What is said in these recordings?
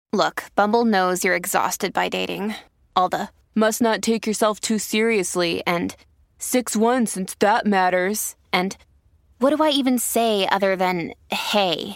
Look, Bumble knows you're exhausted by dating. All the must not take yourself too seriously and 6'1" since that matters. And what do I even say other than hey?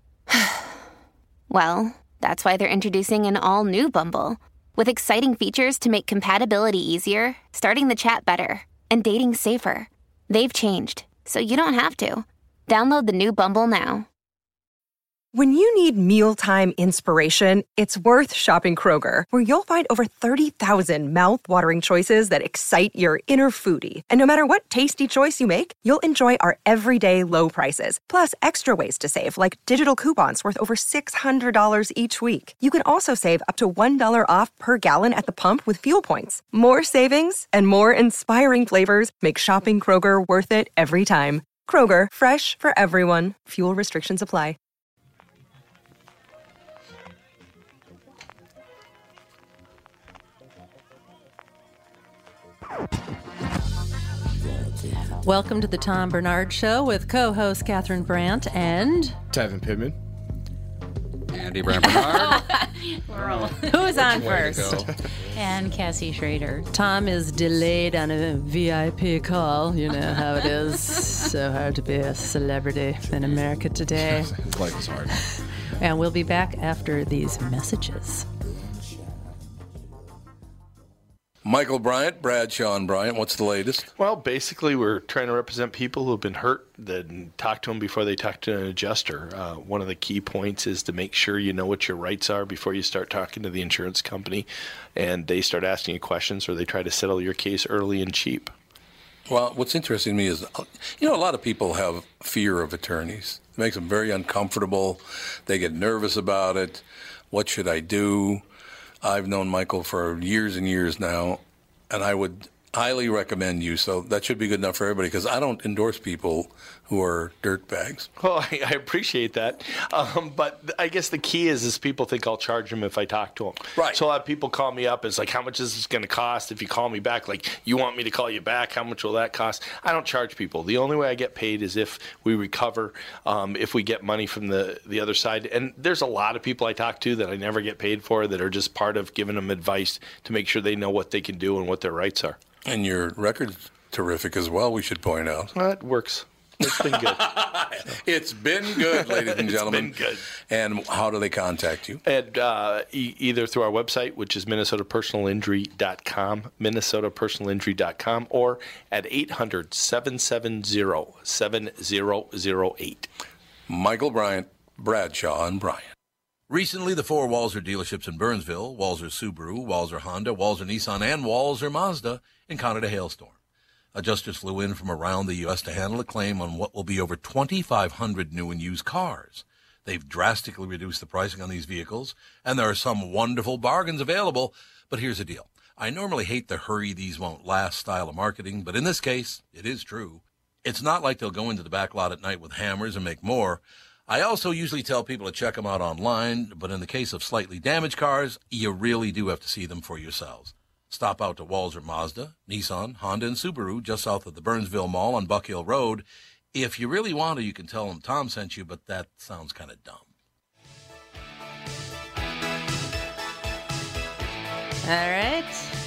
Well, that's why they're introducing an all-new Bumble with exciting features to make compatibility easier, starting the chat better, and dating safer. They've changed, so you don't have to. Download the new Bumble now. When you need mealtime inspiration, it's worth shopping Kroger, where you'll find over 30,000 mouth-watering choices that excite your inner foodie. And no matter what tasty choice you make, you'll enjoy our everyday low prices, plus extra ways to save, like digital coupons worth over $600 each week. You can also save up to $1 off per gallon at the pump with fuel points. More savings and more inspiring flavors make shopping Kroger worth it every time. Kroger, fresh for everyone. Fuel restrictions apply. Welcome to the Tom Bernard Show with co-host Catherine Brandt and Tevin Pittman. Andy Bernard. Who's on first? And Cassie Schrader. Tom is delayed on a VIP call. You know how it is. So hard to be a celebrity in America today. Life is hard. And we'll be back after these messages. Michael Bryant, Bradshaw and Bryant, what's the latest? Well, basically, we're trying to represent people who have been hurt, then talk to them before they talk to an adjuster. One of the key points is to make sure you know what your rights are before you start talking to the insurance company, and they start asking you questions or they try to settle your case early and cheap. Well, what's interesting to me is, a lot of people have fear of attorneys. It makes them very uncomfortable. They get nervous about it. What should I do? I've known Michael for years and years now, and I would highly recommend you. So that should be good enough for everybody, because I don't endorse people who are dirtbags. Well, I appreciate that. But I guess the key is people think I'll charge them if I talk to them. Right. So a lot of people call me up. It's like, how much is this going to cost if you call me back? Like, you want me to call you back? How much will that cost? I don't charge people. The only way I get paid is if we recover, if we get money from the other side. And there's a lot of people I talk to that I never get paid for that are just part of giving them advice to make sure they know what they can do and what their rights are. And your record's terrific as well, we should point out. Well, it works. It's been good. It's been good, ladies and gentlemen. It's been good. And how do they contact you? And either through our website, which is minnesotapersonalinjury.com, minnesotapersonalinjury.com, or at 800-770-7008. Michael Bryant, Bradshaw and Bryant. Recently, the four Walser dealerships in Burnsville, Walser Subaru, Walser Honda, Walser Nissan, and Walser Mazda, encountered a hailstorm. Adjusters flew in from around the U.S. to handle a claim on what will be over 2,500 new and used cars. They've drastically reduced the pricing on these vehicles, and there are some wonderful bargains available. But here's the deal. I normally hate the hurry these won't last style of marketing, but in this case, it is true. It's not like they'll go into the back lot at night with hammers and make more. I also usually tell people to check them out online, but in the case of slightly damaged cars, you really do have to see them for yourselves. Stop out to Walser Mazda, Nissan, Honda, and Subaru just south of the Burnsville Mall on Buck Hill Road. If you really want to, you can tell them Tom sent you, but that sounds kind of dumb. All right.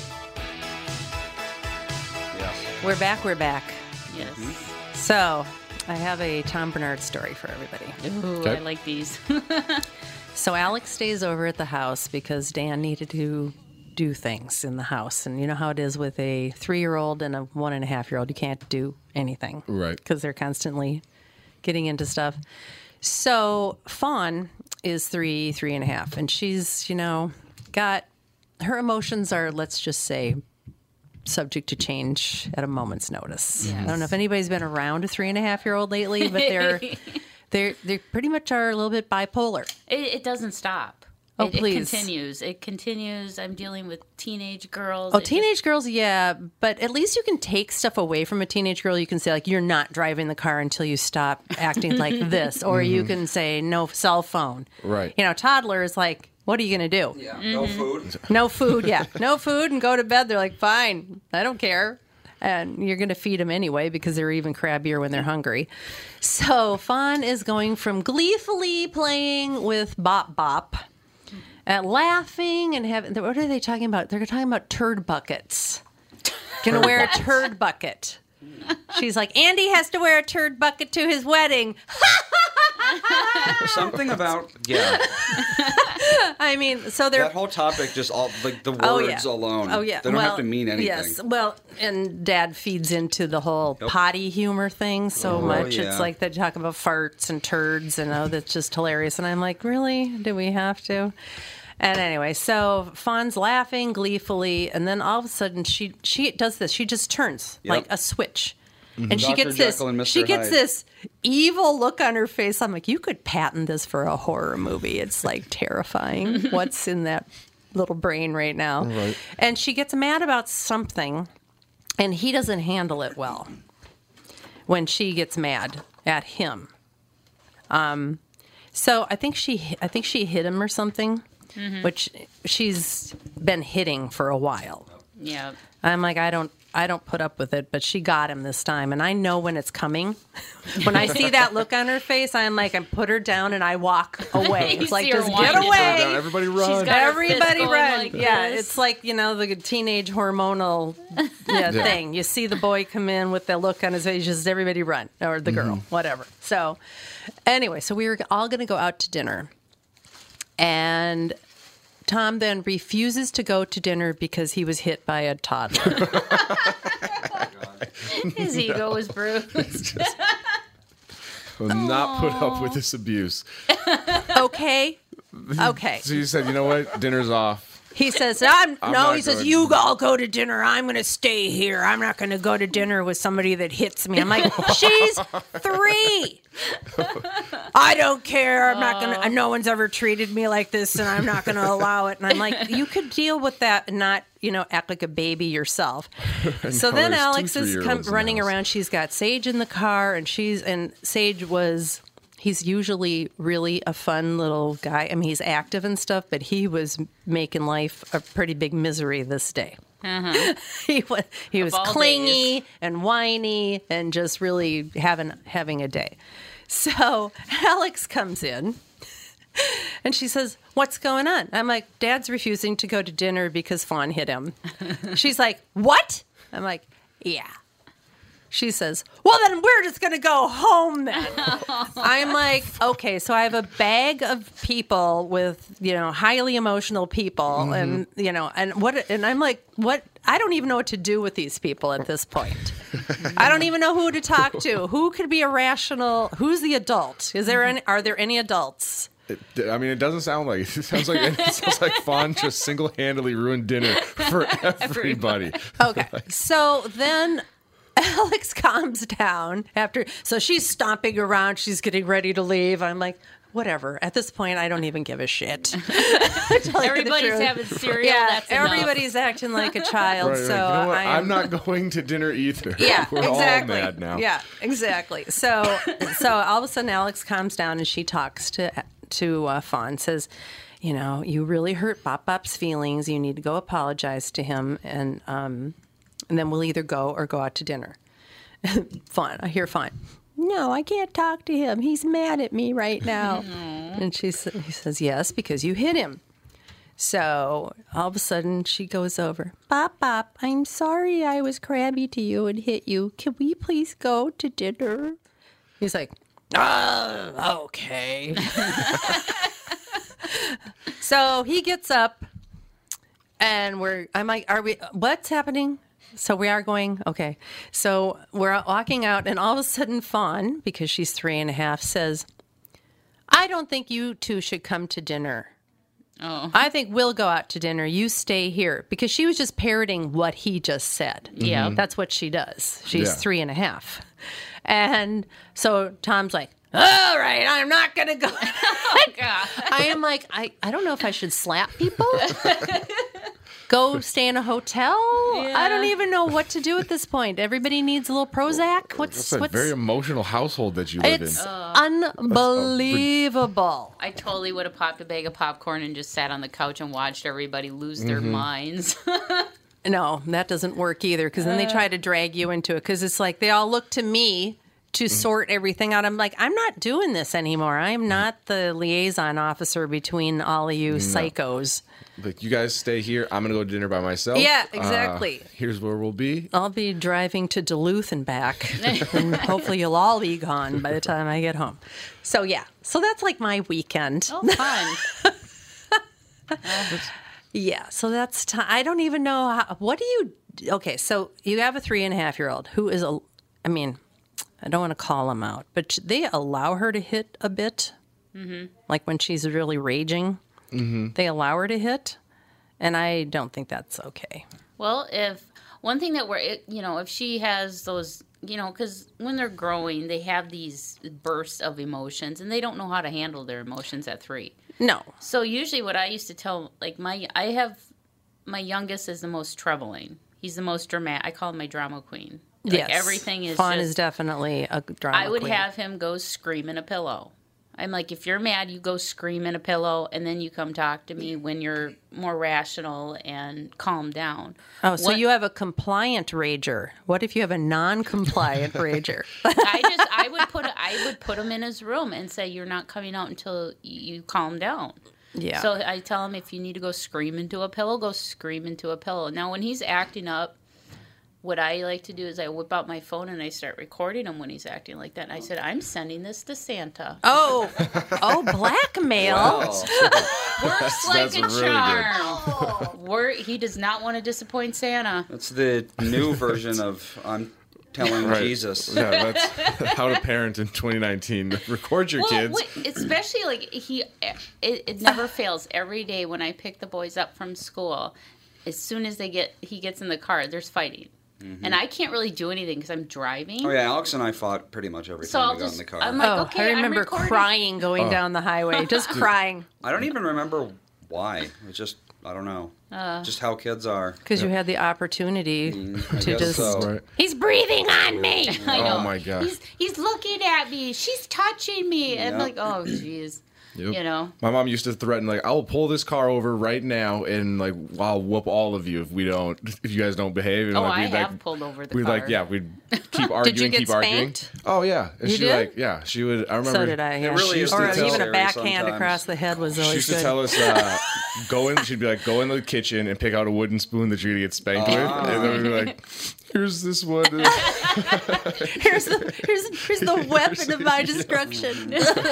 Yes. We're back. Yes. So, I have a Tom Bernard story for everybody. Ooh, Okay. I like these. So Alex stays over at the house because Dan needed to do things in the house. And you know how it is with a 3-year-old and a 1.5-year-old. You can't do anything. Right. Because they're constantly getting into stuff. So Fawn is 3.5. And she's, got her emotions are, let's just say, subject to change at a moment's notice. Yes. I don't know if anybody's been around a 3.5-year-old lately, but they pretty much are a little bit bipolar. It doesn't stop. Oh, It please. continues. It continues. I'm dealing with teenage girls. Oh, teenage girls, yeah. But at least you can take stuff away from a teenage girl. You can say, like, you're not driving the car until you stop acting like this. Or you can say, no cell phone. Right. Toddler is like, what are you going to do? Yeah, no food. No food, yeah. No food and go to bed. They're like, fine, I don't care. And you're going to feed them anyway because they're even crabbier when they're hungry. So Fawn is going from gleefully playing with Bop Bop laughing and having. What are they talking about? They're talking about turd buckets. Gonna wear a turd bucket. She's like, Andy has to wear a turd bucket to his wedding. Something about I mean, so they're that whole topic, just all like the words alone. Oh yeah, they don't have to mean anything. Yes, well, and Dad feeds into the whole potty humor thing so much. Yeah. It's like they talk about farts and turds, and that's just hilarious. And I'm like, really? Do we have to? And anyway, so Fawn's laughing gleefully, and then all of a sudden she does this. She just turns like a switch. And she Dr. gets this. Jekyll and Mr. She gets Hyde. this evil look on her face. I'm like, you could patent this for a horror movie. It's like terrifying. What's in that little brain right now? Right. And she gets mad about something, and he doesn't handle it well when she gets mad at him. So I think she hit him or something, which she's been hitting for a while. Yeah. I'm like, I don't put up with it, but she got him this time, and I know when it's coming. When I see that look on her face, I'm like, I put her down and I walk away. You It's like, see her just whining. get away. Everybody run. She's got her Everybody fist going run. like Yeah, this. it's like, the teenage hormonal thing. You see the boy come in with that look on his face, just everybody run, or the girl, whatever. So anyway, so we were all going to go out to dinner, and Tom then refuses to go to dinner because he was hit by a toddler. His ego was bruised. Will not put up with this abuse. Okay. So you said, you know what? Dinner's off. He says, he not says, going. you all go to dinner. I'm going to stay here. I'm not going to go to dinner with somebody that hits me. I'm like, she's 3. I don't care. I'm not going to, no one's ever treated me like this, and I'm not going to allow it. And I'm like, you could deal with that and not, act like a baby yourself. So then there's Alex two is 3-year-olds in the running house. around. She's got Sage in the car, and Sage was... He's usually really a fun little guy. I mean, he's active and stuff, but he was making life a pretty big misery this day. He was all clingy and whiny and just really having a day. So Alex comes in and she says, "What's going on?" I'm like, "Dad's refusing to go to dinner because Fawn hit him." She's like, "What?" I'm like, "Yeah." She says, "Well, then we're just going to go home then." I'm like, okay, so I have a bag of people with, highly emotional people and I'm like, what? I don't even know what to do with these people at this point. I don't even know who to talk to. Who could be a rational, who's the adult? Are there any adults? It doesn't sound like it. It sounds like Fawn just single-handedly ruined dinner for everybody. Okay. So then Alex calms down so she's stomping around. She's getting ready to leave. I'm like, whatever. At this point, I don't even give a shit. Everybody's having cereal. Yeah, That's enough. everybody's acting like a child. Right, so you know what? I'm not going to dinner either. Yeah, We're exactly. all mad now. Yeah, exactly. So all of a sudden, Alex calms down and she talks to Fawn. Says, you really hurt Bop Bop's feelings. You need to go apologize to him, and then we'll either go or go out to dinner. Fawn, I hear Fawn. No, I can't talk to him. He's mad at me right now. And he says, yes, because you hit him. So all of a sudden she goes over. Bop, Bop, I'm sorry I was crabby to you and hit you. Can we please go to dinner? He's like, okay. So he gets up and I'm like, what's happening? So we are going, okay. So we're walking out, and all of a sudden Fawn, because she's 3.5, says, I don't think you two should come to dinner. Oh. I think we'll go out to dinner. You stay here. Because she was just parroting what he just said. Yeah. That's what she does. She's Yeah. 3.5. And so Tom's like, all right, I'm not going to go. Oh, God. I am like, I don't know if I should slap people. Go stay in a hotel. I don't even know what to do at this point. Everybody needs a little Prozac. It's a very emotional household that you live It's in. unbelievable. I totally would have popped a bag of popcorn and just sat on the couch and watched everybody lose their minds. No, that doesn't work either, because then they try to drag you into it, because it's like they all look to me to sort everything out. I'm like, I'm not doing this anymore. I'm not the liaison officer between all of you psychos. Like, you guys stay here. I'm going to go to dinner by myself. Yeah, exactly. Here's where we'll be. I'll be driving to Duluth and back. And hopefully you'll all be gone by the time I get home. So, yeah. So that's like my weekend. Oh, fun. Yeah. So that's I don't even know how. What do you. Okay. So you have a 3.5-year-old who is I mean, I don't want to call him out, but they allow her to hit a bit. Mm-hmm. Like when she's really raging. Mm-hmm. They allow her to hit, and I don't think that's okay. Well, if one thing that if she has those, because when they're growing, they have these bursts of emotions, and they don't know how to handle their emotions at 3. No. So usually, what I used to tell, like my youngest is the most troubling. He's the most dramatic. I call him my drama queen. Like yes, everything is. Fawn is definitely a drama queen. I would have him go scream in a pillow. I'm like, if you're mad, you go scream in a pillow, and then you come talk to me when you're more rational and calm down. Oh, so you have a compliant rager. What if you have a non-compliant rager? I would put him in his room and say, you're not coming out until you calm down. Yeah. So I tell him, if you need to go scream into a pillow, go scream into a pillow. Now, when he's acting up, what I like to do is I whip out my phone and I start recording him when he's acting like that. And I said, I'm sending this to Santa. Oh, blackmail. Wow. Works like That's a really charm. He does not want to disappoint Santa. That's the new version of I'm telling Right. Jesus. Yeah, that's how to parent in 2019. Record your kids. Especially like it never fails. Every day when I pick the boys up from school, as soon as he gets in the car, there's fighting. Mm-hmm. And I can't really do anything because I'm driving. Oh, yeah, Alex and I fought pretty much every time we got in the car. I'm like, okay, I remember crying going down the highway, just crying. I don't even remember why. It's just, I don't know. Just how kids are. Because you had the opportunity I to guess just... so. Right. He's breathing on me. I know. Oh, my gosh. He's looking at me. She's touching me. And Yep. like, oh, jeez. Yep. My mom used to threaten, like, I will pull this car over right now, and like I'll whoop all of you if you guys don't behave. And, I have pulled over the car. We'd keep arguing, Did you get spanked? Oh yeah, and You did? she would. I remember. So did I. Yeah. really is or detail even a scary backhand sometimes. across the head was She always used to good. tell us, go in. She'd be like, go in the kitchen and pick out a wooden spoon that you're gonna get spanked with, and then we'd be like, here's this one. here's the weapon of my destruction.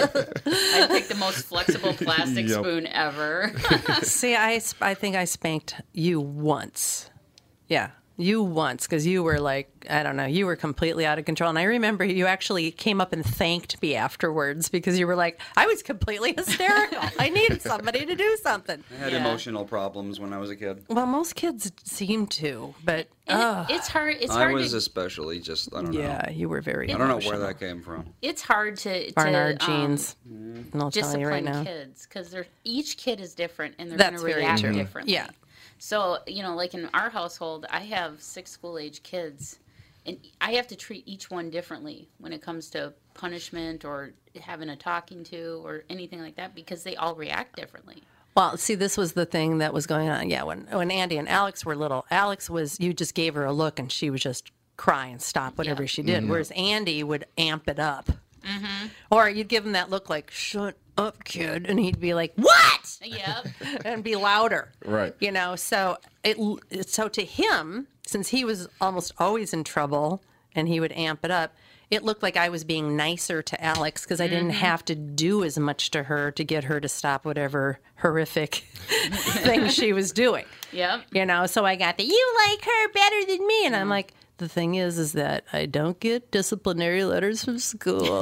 I picked the most flexible plastic spoon ever. See, I think I spanked you once. Yeah, you once, because you were like, I don't know, you were completely out of control. And I remember you actually came up and thanked me afterwards because you were like, I was completely hysterical. I needed somebody to do something. I had emotional problems when I was a kid. Well, most kids seem to, but It's hard. It's hard. I was especially just, I don't know. yeah, you were very I don't know emotional. where that came from. It's hard to Barnard genes. And I'll tell you right discipline now. kids because each kid is different and they're That's going to very react true. differently. Yeah. So, like in our household, I have 6 school-age kids, and I have to treat each one differently when it comes to punishment or having a talking to or anything like that because they all react differently. Well, see, this was the thing that was going on. Yeah, when Andy and Alex were little, you just gave her a look and she would just cry and stop whatever she did. Whereas Andy would amp it up. Mm-hmm. Or you'd give him that look like, shut up, kid. And he'd be like, what? Yep. And be louder. Right. So so to him, since he was almost always in trouble and he would amp it up, it looked like I was being nicer to Alex because I didn't have to do as much to her to get her to stop whatever horrific thing she was doing. Yep. So I got you like her better than me. And I'm like, the thing is that I don't get disciplinary letters from school.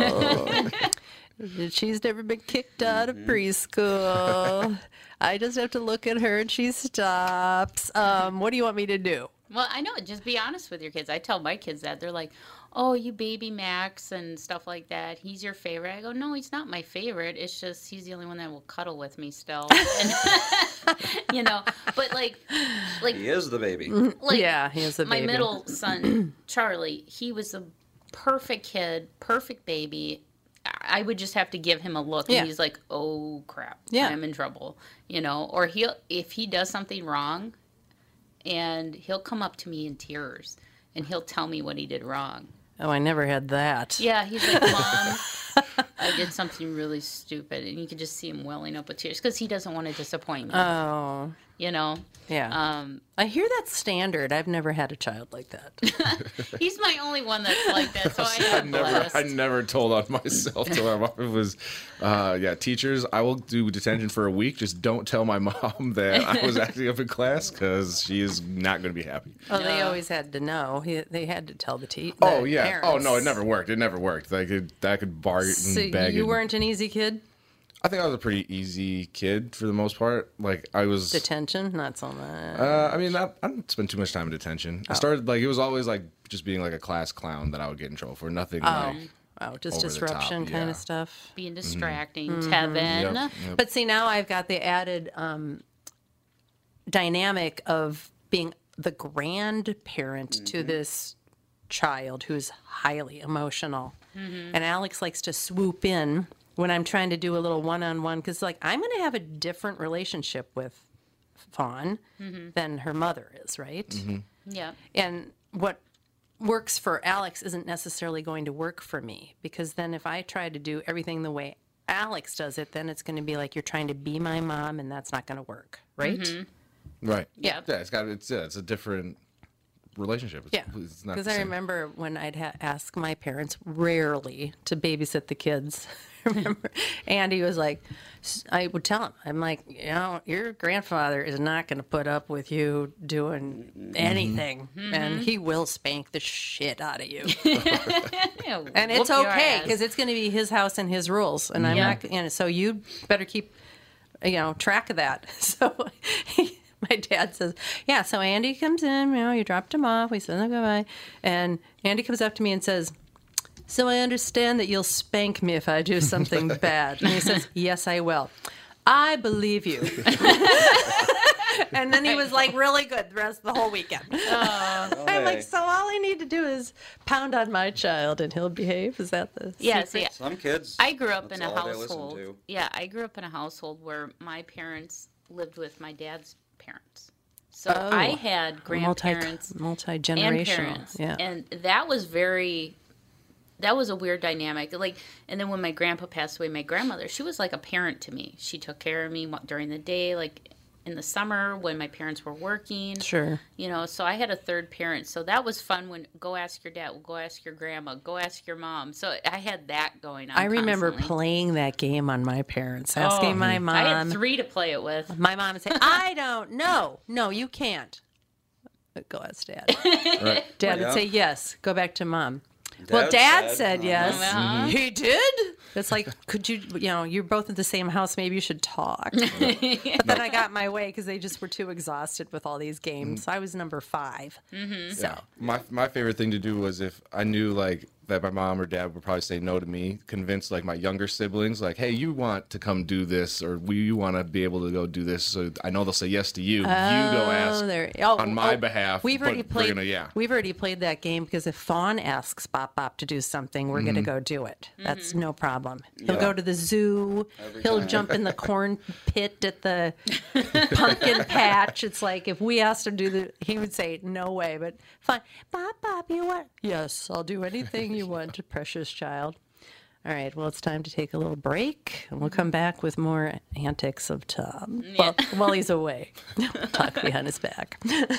She's never been kicked out of preschool. I just have to look at her and she stops. What do you want me to do? Well, I know. Just be honest with your kids. I tell my kids that. They're like, oh, you baby Max and stuff like that. He's your favorite. I go, no, he's not my favorite. It's just he's the only one that will cuddle with me still. And, but like He is the baby. Yeah, he is the my baby. middle son, Charlie, he was a perfect kid, perfect baby. I would just have to give him a look, and he's like, "Oh crap, I'm in trouble," Or if he does something wrong, and he'll come up to me in tears, and he'll tell me what he did wrong. Oh, I never had that. Yeah, he's like, Mom, I did something really stupid. And you could just see him welling up with tears because he doesn't want to disappoint me. Oh. You know? Yeah. I hear that's standard. I've never had a child like that. He's my only one that's like that, so I am blessed. I never told on myself to my mom. It was, teachers, I will do detention for a week. Just don't tell my mom that I was acting up in class because she is not going to be happy. Oh, they always had to know. They had to tell the teacher. Oh, yeah. Parents. Oh, no, it never worked. It never worked. Like, I could bargain. So beg you and- weren't an easy kid? I think I was a pretty easy kid for the most part. Like, I was... Detention? Not so much. I didn't spend too much time in detention. I started, it was always, just being, a class clown that I would get in trouble for. Nothing, just over the disruption top, kind yeah. of stuff. Being distracting, Tevin. Yep. But see, now I've got the added dynamic of being the grandparent to this child who's highly emotional. And Alex likes to swoop in when I'm trying to do a little one-on-one because, I'm going to have a different relationship with Fawn than her mother is, right? Yeah. And what works for Alex isn't necessarily going to work for me because then if I try to do everything the way Alex does it, then it's going to be like you're trying to be my mom, and that's not going to work, right? Right. Yeah. Yeah, it's a different relationship. Yeah, It's not because the I same. remember when I'd ask my parents rarely to babysit the kids. Remember, Andy was like, I would tell him, I'm like, your grandfather is not going to put up with you doing anything, and he will spank the shit out of you. Yeah, And it's whoop your okay ass. because it's going to be his house and his rules, and I'm not. So you better keep, track of that. So my dad says, "Yeah." So Andy comes in. You dropped him off. We said goodbye, and Andy comes up to me and says, "So I understand that you'll spank me if I do something bad." And he says, "Yes, I will." I believe you. And then he was really good the rest of the whole weekend. I'm like, so all I need to do is pound on my child and he'll behave? Is that the Yeah, secret? see, Some kids. I grew up that's in a all they listen household. to. Yeah, I grew up in a household where my parents lived with my dad's parents. So I had grandparents multi-generational. and parents. Yeah. And that was a weird dynamic. And then when my grandpa passed away, my grandmother, she was like a parent to me. She took care of me during the day, in the summer when my parents were working. Sure. So I had a third parent. So that was fun when go ask your dad, go ask your grandma, go ask your mom. So I had that going on. I remember constantly. playing that game on my parents, asking my mom. I had 3 to play it with. My mom would say, I don't know. No, you can't. Go ask Dad. Right. Dad would Yeah. say, yes. Go back to Mom. Dad Dad said, said yes. Uh-huh. He did? It's like, could you, you're both in the same house. Maybe you should talk. But then I got my way because they just were too exhausted with all these games. I was number 5. So My favorite thing to do was if I knew that my mom or dad would probably say no to me, convince my younger siblings hey, you want to come do this or you want to be able to go do this, so I know they'll say yes to you. You go ask on my behalf. We've already but we're played. We've already played that game because if Fawn asks Bop Bop to do something, we're going to go do it. That's no problem. He'll go to the zoo. He'll jump in the corn pit at the pumpkin patch. It's like if we asked him to do he would say no way. But fine, Bop Bop, you want? Yes, I'll do anything you want, precious child. All right, well, it's time to take a little break, and we'll come back with more antics of Tom while he's away. Talk behind his back.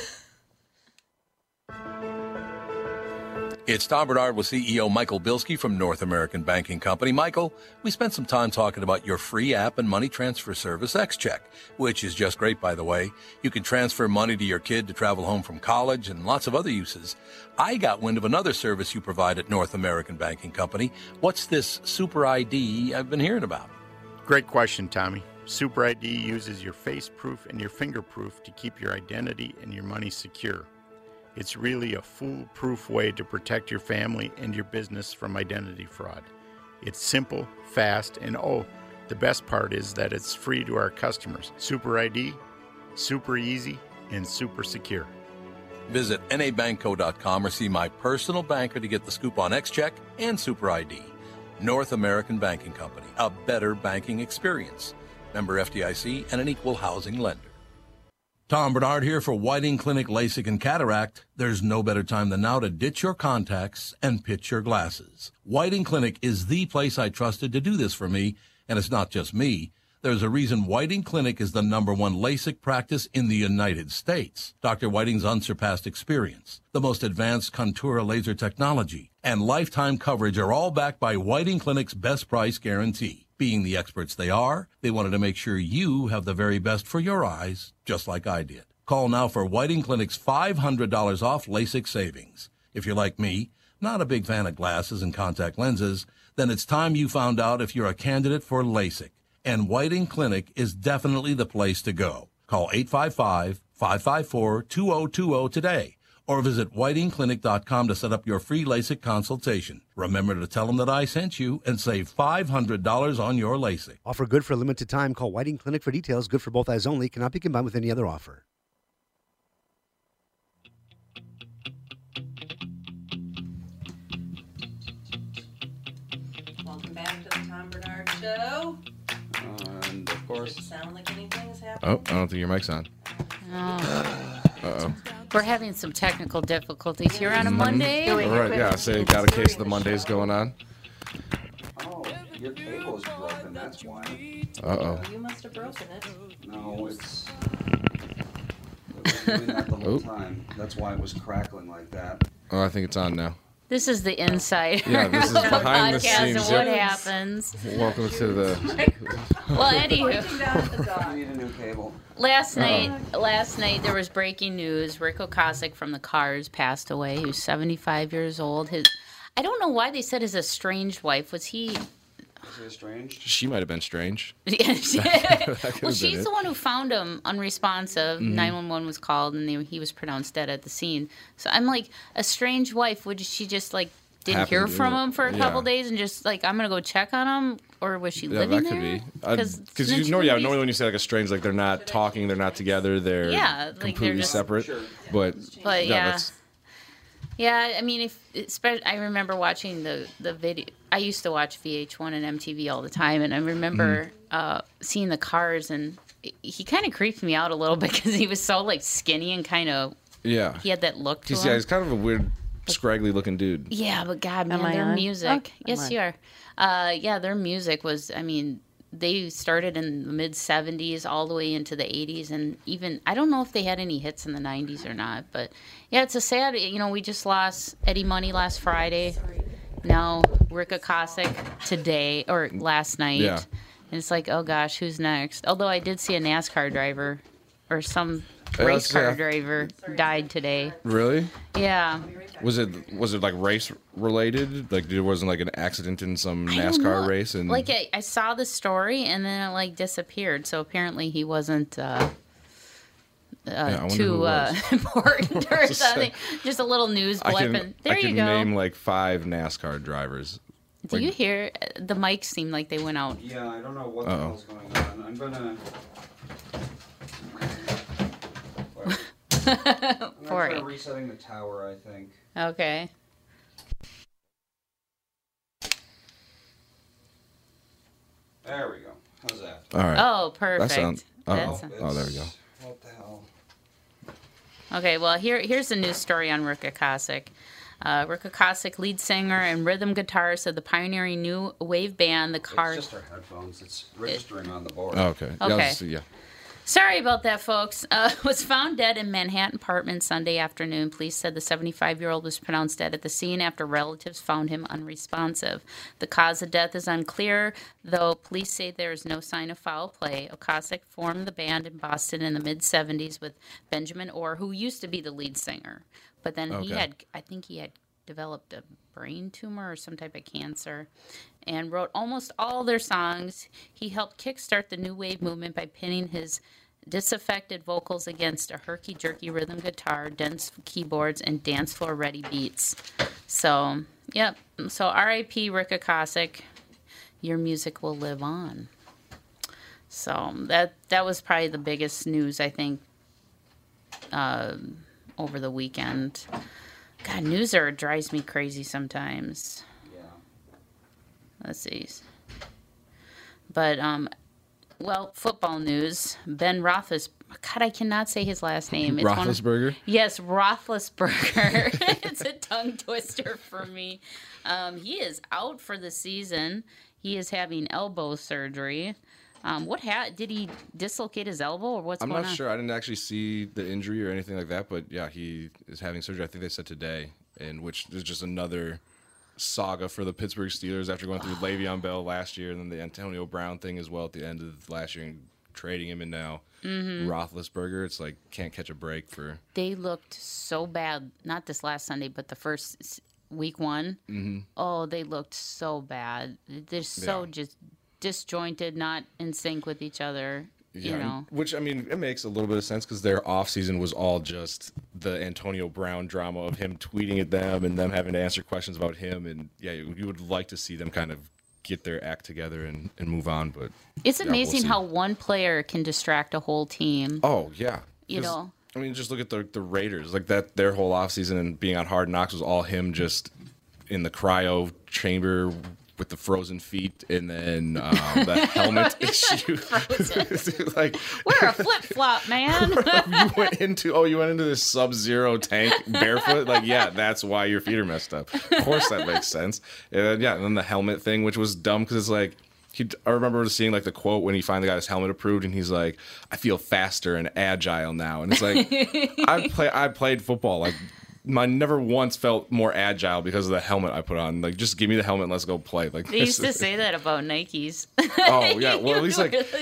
It's Tom Bernard with CEO Michael Bilski from North American Banking Company. Michael, we spent some time talking about your free app and money transfer service, XCheck, which is just great, by the way. You can transfer money to your kid to travel home from college and lots of other uses. I got wind of another service you provide at North American Banking Company. What's this Super ID I've been hearing about? Great question, Tommy. Super ID uses your face proof and your fingerproof to keep your identity and your money secure. It's really a foolproof way to protect your family and your business from identity fraud. It's simple, fast, and the best part is that it's free to our customers. Super ID, super easy, and super secure. Visit nabankco.com or see my personal banker to get the scoop on XCheck and Super ID. North American Banking Company, a better banking experience. Member FDIC and an equal housing lender. Tom Bernard here for Whiting Clinic LASIK and Cataract. There's no better time than now to ditch your contacts and pitch your glasses. Whiting Clinic is the place I trusted to do this for me, and it's not just me. There's a reason Whiting Clinic is the #1 LASIK practice in the United States. Dr. Whiting's unsurpassed experience, the most advanced Contura laser technology, and lifetime coverage are all backed by Whiting Clinic's best price guarantee. Being the experts they are, they wanted to make sure you have the very best for your eyes, just like I did. Call now for Whiting Clinic's $500 off LASIK savings. If you're like me, not a big fan of glasses and contact lenses, then it's time you found out if you're a candidate for LASIK. And Whiting Clinic is definitely the place to go. Call 855-554-2020 today or visit whitingclinic.com to set up your free LASIK consultation. Remember to tell them that I sent you and save $500 on your LASIK. Offer good for a limited time. Call Whiting Clinic for details. Good for both eyes only. Cannot be combined with any other offer. Welcome back to the Tom Bernard Show. And of course, Does it sound like anything's happening? Oh, I don't think your mic's on. Uh-oh. We're having some technical difficulties here on a Monday. All right, yeah, so you got a case of the Mondays going on. oh, your cable is broken. That's why. Uh-oh. You must have broken it. No, it was doing that the whole time. That's why it was crackling like that. Oh, I think it's on now. This is the inside Yeah, this is of the behind the podcast scenes, and what yep. happens. Welcome to the... Well, anywho, I need a new cable. last night there was breaking news. Rick Ocasek from the Cars passed away. He was 75 years old. I don't know why they said his estranged wife. Was he... Is he estranged? She might have been strange. Well, she's the one who found him unresponsive. 911 was called, and he was pronounced dead at the scene. So I'm like, a strange wife, would she just like didn't hear from him for a couple days and just like, I'm gonna go check on him, or was she living that could there? be. Because normally when you say like a strange, like they're not talking, they're not together, they're like completely they're just, separate. Sure. But yeah. Yeah, I mean, I remember watching the video. I used to watch VH1 and MTV all the time, and I remember seeing the Cars, and he kind of creeped me out a little bit because he was so like skinny and kind of he had that look to him. Yeah, he's kind of a weird, scraggly looking dude. Yeah, but God, man, Am I their on? music. Oh, Yes, you are. Yeah, their music was. I mean, they started in the mid '70s all the way into the '80s, and even I don't know if they had any hits in the '90s or not. But yeah, it's a sad. We just lost Eddie Money last Friday. Now Rick Ocasek today or last night. Yeah. And it's like, oh gosh, who's next? Although I did see a NASCAR driver or some race car driver died today. Really? Yeah. Was it like race related? Like there wasn't like an accident in some I don't know. NASCAR race? And like I saw the story and then it like disappeared. So apparently he wasn't too important or something. Just a little news blip. And there you go. I can name like 5 NASCAR drivers. Do you hear the mics seem like they went out? Yeah, I don't know what the hell's going on. I'm gonna try resetting the tower, I think. Okay. There we go. How's that? All right. Oh, perfect. That sounds. There we go. What the hell? Okay, well, here's the news story on Rick Ocasek. Rick Ocasek, lead singer and rhythm guitarist of the pioneering new wave band, the Cars. It's just our headphones. It's registering on the board. Oh, okay. Okay. Sorry about that, folks. Was found dead in Manhattan apartment Sunday afternoon. Police said the 75-year-old was pronounced dead at the scene after relatives found him unresponsive. The cause of death is unclear, though police say there is no sign of foul play. Ocasek formed the band in Boston in the mid-'70s with Benjamin Orr, who used to be the lead singer. But then he had developed a brain tumor or some type of cancer and wrote almost all their songs. He helped kickstart the new wave movement by pinning his disaffected vocals against a herky-jerky rhythm guitar, dense keyboards, and dance floor ready beats. So, yep. So R.I.P. Rick Ocasek. Your music will live on. So that was probably the biggest news, I think, over the weekend. God, news drives me crazy sometimes. Yeah. Let's see. But, football news. Ben God, I cannot say his last name. It's Roethlisberger? Yes, Roethlisberger. It's a tongue twister for me. He is out for the season. He is having elbow surgery. Did he dislocate his elbow or what's going on? I'm not sure. I didn't actually see the injury or anything like that, but yeah, he is having surgery. I think they said today, and which is just another saga for the Pittsburgh Steelers after going through Le'Veon Bell last year and then the Antonio Brown thing as well at the end of last year and trading him, and now Roethlisberger. It's like can't catch a break for. They looked so bad, not this last Sunday, but the first week one. Oh, they looked so bad. They're so just disjointed, not in sync with each other. You know, which I mean, it makes a little bit of sense because their off season was all just the Antonio Brown drama of him tweeting at them and them having to answer questions about him, and you would like to see them kind of get their act together and move on. But it's amazing how one player can distract a whole team. Oh yeah, you know. I mean, just look at the Raiders. Like that, their whole offseason and being on Hard Knocks was all him just in the cryo chamber with the frozen feet, and then the helmet issue. Like, wear a flip flop, man. you went into this Sub-Zero tank barefoot. Like, yeah, that's why your feet are messed up. Of course, that makes sense. And then the helmet thing, which was dumb because it's like. I remember seeing like the quote when he finally got his helmet approved, and he's like, "I feel faster and agile now." And it's like, I played football. Like, I never once felt more agile because of the helmet I put on. Like, just give me the helmet and let's go play. Like they used to say that about Nikes. Oh yeah, well at least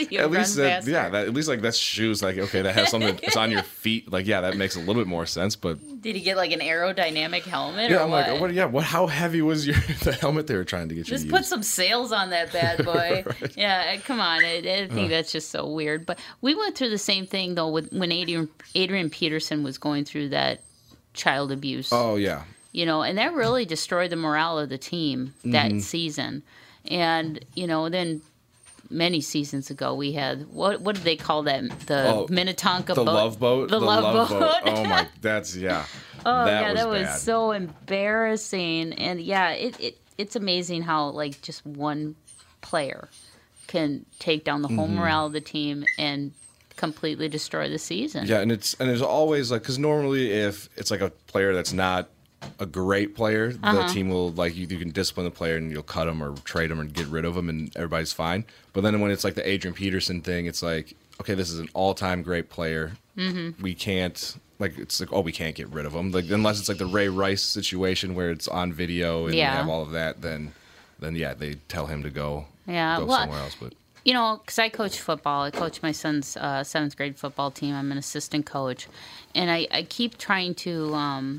that's shoes. Like, okay, that has something that's on your feet. Like, yeah, that makes a little bit more sense. But did he get like an aerodynamic helmet? Yeah, or I'm what? like, what? Yeah, what? How heavy was the helmet they were trying to get you? Just to put use? some sails on that bad boy. Right. Yeah, come on. I think that's just so weird. But we went through the same thing though when Adrian Peterson was going through that child abuse. Oh yeah. You know, and that really destroyed the morale of the team that season. And then many seasons ago we had what did they call that? The Minnetonka boat. Love Boat. The love boat. Oh my, that's Oh that was so embarrassing. And it's amazing how like just one player can take down the whole morale of the team and completely destroy the season. Yeah, and there's always like, because normally if it's like a player that's not a great player, the team will like you can discipline the player and you'll cut him or trade him or get rid of him and everybody's fine. But then when it's like the Adrian Peterson thing, it's like, okay, this is an all-time great player. We can't we can't get rid of him. Like, unless it's like the Ray Rice situation where it's on video and they have all of that, then they tell him to go somewhere else. But because I coach football. I coach my son's 7th grade football team. I'm an assistant coach. And I keep trying to,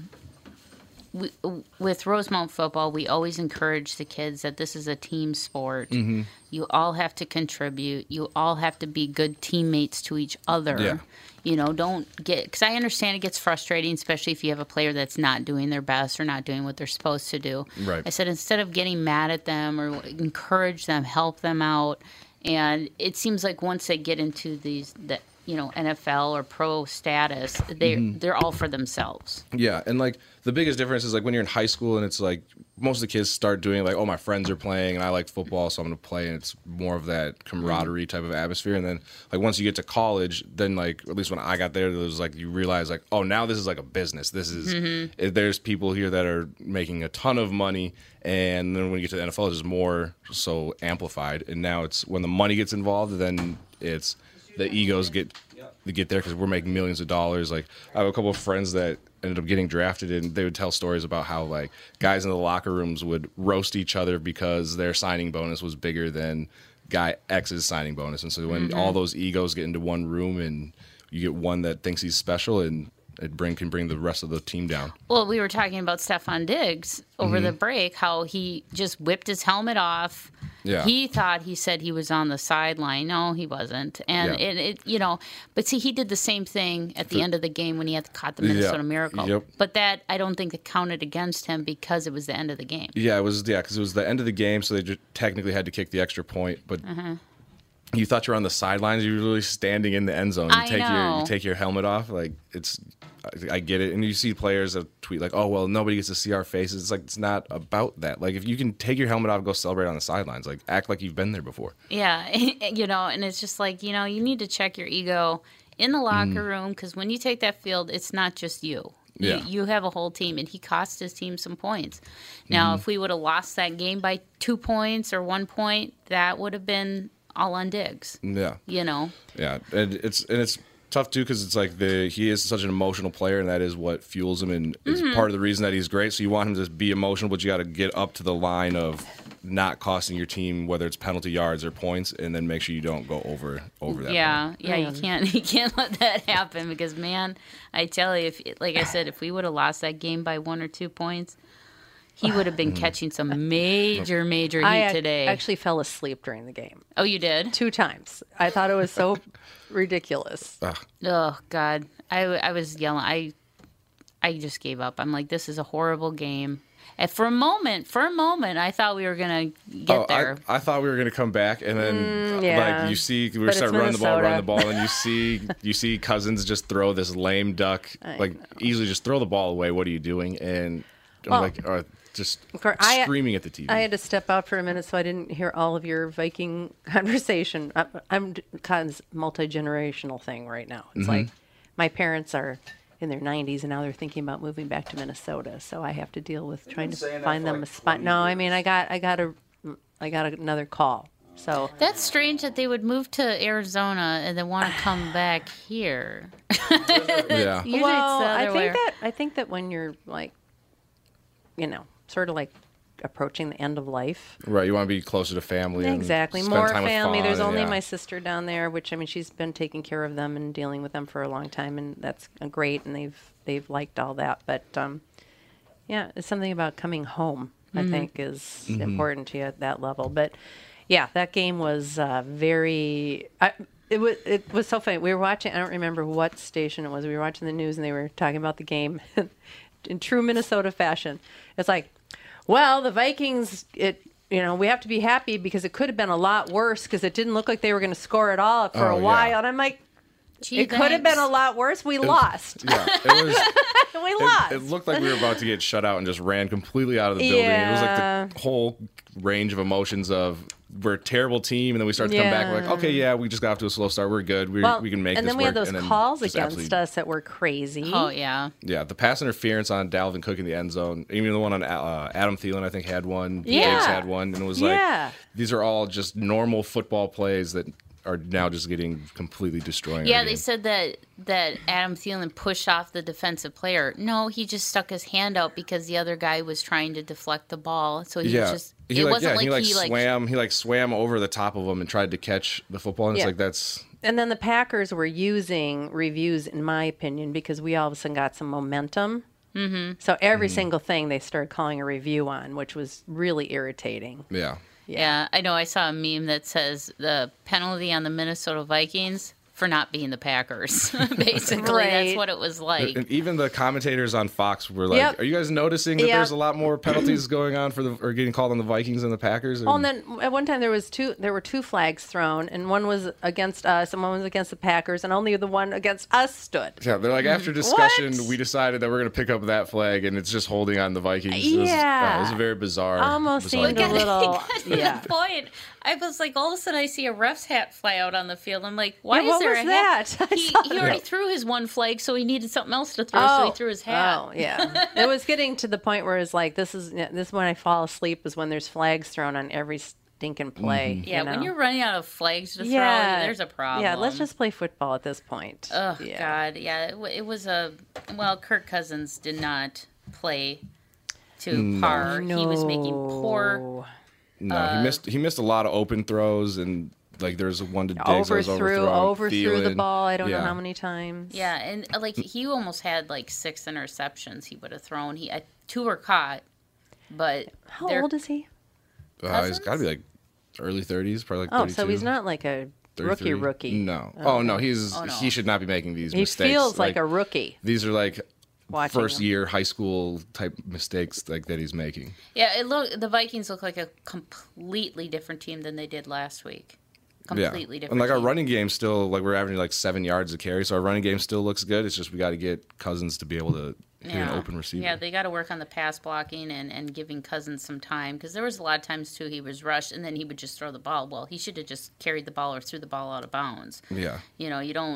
with Rosemount football, we always encourage the kids that this is a team sport. You all have to contribute. You all have to be good teammates to each other. Yeah. Don't get, because I understand it gets frustrating, especially if you have a player that's not doing their best or not doing what they're supposed to do. Right. I said, instead of getting mad at them or encourage them, help them out. And it seems like once they get into NFL or pro status, they're all for themselves. Yeah, and like the biggest difference is like when you're in high school and it's like most of the kids start doing like, oh, my friends are playing and I like football, so I'm going to play, and it's more of that camaraderie type of atmosphere. And then like once you get to college, then like at least when I got there, it was like you realize like, oh, now this is like a business. This is there's people here that are making a ton of money. And then when you get to the NFL, it's just more so amplified. And now it's when the money gets involved, then it's the egos get there because we're making millions of dollars. Like I have a couple of friends that ended up getting drafted, and they would tell stories about how like guys in the locker rooms would roast each other because their signing bonus was bigger than guy X's signing bonus. And so when all those egos get into one room and you get one that thinks he's special, and it can bring the rest of the team down. Well, we were talking about Stefon Diggs over the break, how he just whipped his helmet off. Yeah. He said he was on the sideline. No, he wasn't. And but see, he did the same thing at the end of the game when he had caught the Minnesota Miracle. Yep. But that, I don't think it counted against him because it was the end of the game. Yeah, it was. Yeah, because it was the end of the game, so they just technically had to kick the extra point. But you thought you were on the sidelines. You were really standing in the end zone. You take your helmet off. Like I get it. And you see players that tweet like, oh, well, nobody gets to see our faces. It's like, it's not about that. Like, if you can take your helmet off and go celebrate on the sidelines, like, act like you've been there before. Yeah. And it's just like, you need to check your ego in the locker room, because when you take that field, it's not just you. Yeah. You have a whole team, and he cost his team some points. Now, if we would have lost that game by 2 points or 1 point, that would have been all on Diggs. Yeah. You know? Yeah, and it's tough too because it's like he is such an emotional player, and that is what fuels him, and it's part of the reason that he's great. So you want him to be emotional, but you got to get up to the line of not costing your team, whether it's penalty yards or points, and then make sure you don't go over that. Yeah, you can't let that happen because, man, I tell you, like I said, if we would have lost that game by 1 or 2 points, he would have been catching some major heat today. I actually fell asleep during the game. Oh, you did? 2 times. I thought it was so ridiculous. Oh, God. I was yelling. I just gave up. I'm like, this is a horrible game. And for a moment, I thought we were going to get there. I thought we were going to come back, and then like you see, we start running the ball, and you see Cousins just throw this lame duck, easily just throw the ball away. What are you doing? And I'm just screaming at the TV. I had to step out for a minute so I didn't hear all of your Viking conversation. I'm kind of multi-generational thing right now. It's like my parents are in their 90s, and now they're thinking about moving back to Minnesota. So I have to deal with trying to find them a spot. No, I mean I got another call. So that's strange that they would move to Arizona and then want to come back here. Yeah. Well, I think that when you're like, sort of like approaching the end of life. Right, you want to be closer to family. Exactly, and more spend time family. with There's Fawn, only my sister down there, which I mean, she's been taking care of them and dealing with them for a long time, and that's great. And they've liked all that. But it's something about coming home. I think is important to you at that level. But yeah, that game was very. It was so funny. We were watching. I don't remember what station it was. We were watching the news, and they were talking about the game in true Minnesota fashion. It's like, well, the Vikings, we have to be happy because it could have been a lot worse because it didn't look like they were going to score at all for a while. Yeah. And I'm like, it could have been a lot worse. We lost. Yeah, it was. We lost. It looked like we were about to get shut out and just ran completely out of the building. It was like the whole range of emotions of we're a terrible team, and then we start to come back. We're like, okay, we just got off to a slow start. We're good. We can make this work. And then we had those calls against us that were crazy. Oh, yeah. Yeah, the pass interference on Dalvin Cook in the end zone, even the one on Adam Thielen, I think, had one. Yeah. Diggs had one. And it was like, these are all just normal football plays that are now just getting completely destroying. Yeah, they said that Adam Thielen pushed off the defensive player. No, he just stuck his hand out because the other guy was trying to deflect the ball. So he was just. It wasn't like he swam over the top of him and tried to catch the football. And it's like that's. And then the Packers were using reviews, in my opinion, because we all of a sudden got some momentum. Mm-hmm. So every single thing they started calling a review on, which was really irritating. Yeah. Yeah, I know. I saw a meme that says the penalty on the Minnesota Vikings for not being the Packers. Basically, that's what it was like. And even the commentators on Fox were like, "Are you guys noticing that there's a lot more penalties going on or getting called on the Vikings and the Packers?" Oh, and then at one time there were two flags thrown, and one was against us, and one was against the Packers, and only the one against us stood. Yeah, they're like, after discussion, we decided that we're going to pick up that flag, and it's just holding on the Vikings. It was a very bizarre. Almost seemed a little. That point. I was like, all of a sudden, I see a ref's hat fly out on the field. I'm like, why is there a hat? He already threw his one flag, so he needed something else to throw, so he threw his hat. Oh, yeah. It was getting to the point where it's like, this is when I fall asleep is when there's flags thrown on every stinking play. Mm-hmm. Yeah, when you're running out of flags to throw, there's a problem. Yeah, let's just play football at this point. Oh, God. Yeah, it was Kirk Cousins did not play to par. No. He was making poor... No, he missed a lot of open throws, and like there's one to Diggs overthrew the ball. I don't know how many times. Yeah, and like he almost had like 6 interceptions he would have thrown. 2 were caught, but how old is he? He's got to be like early 30s, probably like 32. Oh, so he's not like a 33. Rookie. No. He should not be making these mistakes. He feels like a rookie. These are like first year high school type mistakes like that he's making. Yeah, the Vikings look like a completely different team than they did last week. Completely different. And like our running game still, like we're averaging like 7 yards a carry, so our running game still looks good. It's just we got to get Cousins to be able to hit an open receiver. Yeah, they got to work on the pass blocking and giving Cousins some time, because there was a lot of times too he was rushed and then he would just throw the ball. Well, he should have just carried the ball or threw the ball out of bounds. Yeah. You don't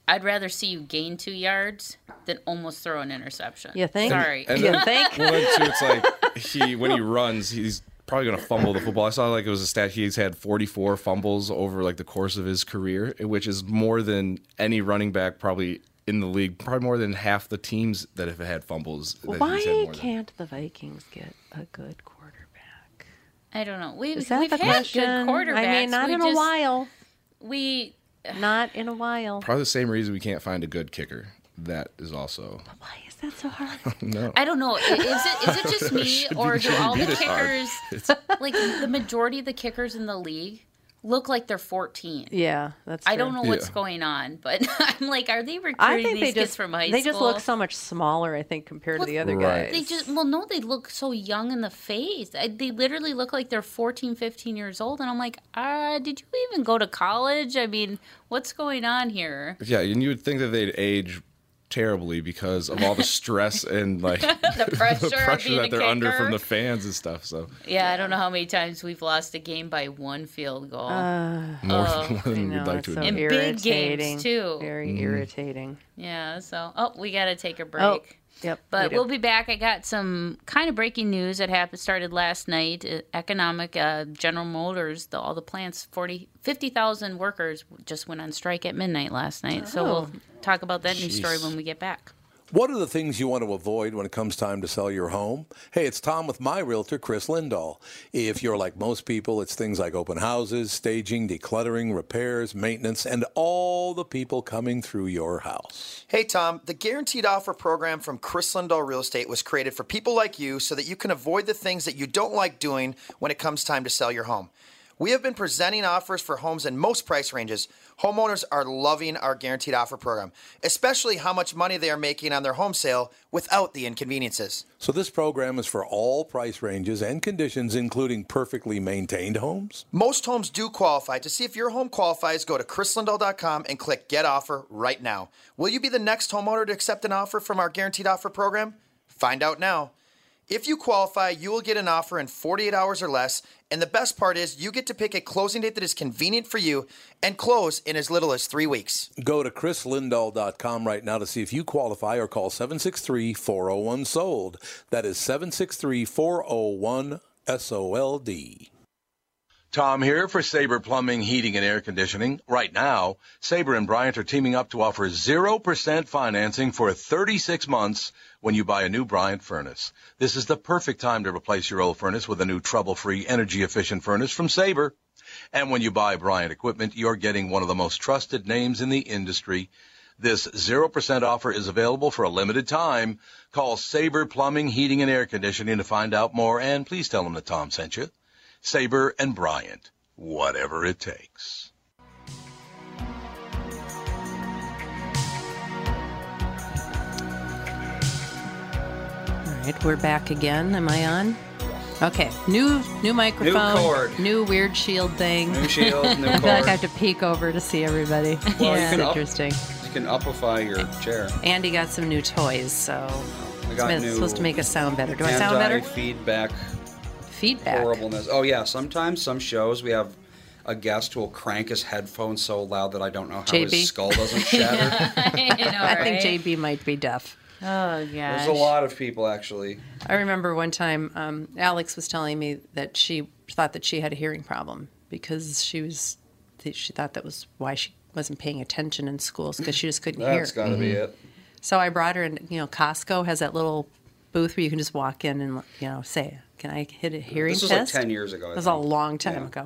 I'd rather see you gain 2 yards than almost throw an interception. You think? Sorry. And You think? Well, then too, it's like when he runs, he's probably going to fumble the football. I saw like it was a stat. He's had 44 fumbles over like the course of his career, which is more than any running back probably in the league. Probably more than half the teams that have had fumbles. That he's had Why more than. can't the Vikings get a good quarterback? I don't know. We've Is that had the question? good quarterbacks. I mean, not in a while. We Not in a while. Probably the same reason we can't find a good kicker. That is also Why is that so hard? no. I don't know. Is it just me, or do all the this hard. kickers, like the majority of the kickers in the league, look like they're 14? Yeah, that's true. I don't know what's Yeah. going on, but I'm like, are they I recruiting think these they kids just from high they school? just look so much smaller, I think, compared to the other Right. guys. They look so young in the face. They literally look like they're 14, 15 years old. And I'm like, did you even go to college? I mean, what's going on here? Yeah, and you would think that they'd age terribly because of all the stress and like The pressure, of being that a they're under kicker. from the fans and stuff. So Yeah, I don't know how many times we've lost a game by 1 field goal. more I than we'd know, like it's to so admit. In big games, irritating. too. Very irritating. Yeah, so, we got to take a break. Oh, yep. But we do. we'll be back. I got some kind of breaking news that started last night. General Motors, all the plants, 50,000 workers just went on strike at midnight last night. So we'll talk about that news story when we get back. What are the things you want to avoid when it comes time to sell your home? Hey, it's Tom with my realtor, Chris Lindahl. If you're like most people, it's things like open houses, staging, decluttering, repairs, maintenance, and all the people coming through your house. Hey, Tom, the Guaranteed Offer program from Chris Lindahl Real Estate was created for people like you so that you can avoid the things that you don't like doing when it comes time to sell your home. We have been presenting offers for homes in most price ranges. Homeowners are loving our Guaranteed Offer program, especially how much money they are making on their home sale without the inconveniences. So this program is for all price ranges and conditions, including perfectly maintained homes? Most homes do qualify. To see if your home qualifies, go to chrislindahl.com and click Get Offer right now. Will you be the next homeowner to accept an offer from our Guaranteed Offer program? Find out now. If you qualify, you will get an offer in 48 hours or less, and the best part is you get to pick a closing date that is convenient for you and close in as little as 3 weeks. Go to chrislindahl.com right now to see if you qualify or call 763-401-SOLD. That is 763-401-SOLD. Tom here for Sabre Plumbing, Heating, and Air Conditioning. Right now, Sabre and Bryant are teaming up to offer 0% financing for 36 months when you buy a new Bryant furnace. This is the perfect time to replace your old furnace with a new trouble-free, energy-efficient furnace from Sabre. And when you buy Bryant equipment, you're getting one of the most trusted names in the industry. This 0% offer is available for a limited time. Call Sabre Plumbing, Heating, and Air Conditioning to find out more, and please tell them that Tom sent you. Sabre and Bryant, whatever it takes. All right, we're back again. Am I on? Okay, new microphone, New cord. new weird shield thing. New shield, new I feel like cord. I have to peek over to see everybody. Well, Yeah, you can it's up- interesting. You can upify your chair. Andy got some new toys, so I got it's new supposed to make us sound better. Do I sound better? Anti-feedback Feedback. horribleness. Oh yeah, sometimes some shows we have a guest who will crank his headphones so loud that I don't know how JB? his skull doesn't shatter. I think JB might be deaf. Oh, gosh. There's a lot of people actually. I remember one time Alex was telling me that she thought that she had a hearing problem because she thought that was why she wasn't paying attention in schools because she just couldn't hear. That's got to be it. So I brought her, and Costco has that little booth where you can just walk in and say, "Can I hit a hearing This was test?" like 10 years ago. It was a long time ago.